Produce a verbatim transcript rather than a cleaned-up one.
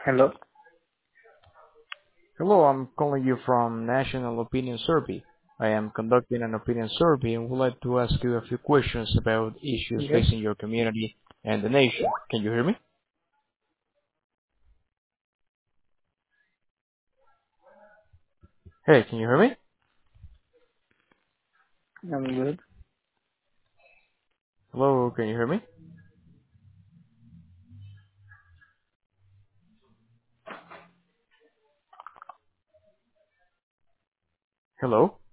Hello. Hello, I'm calling you from National Opinion Survey. I am conducting an opinion survey and would like to ask you a few questions about issues Yes. facing your community and the nation. Can you hear me? Hey, can you hear me? I'm good. Hello, can you hear me? Hello?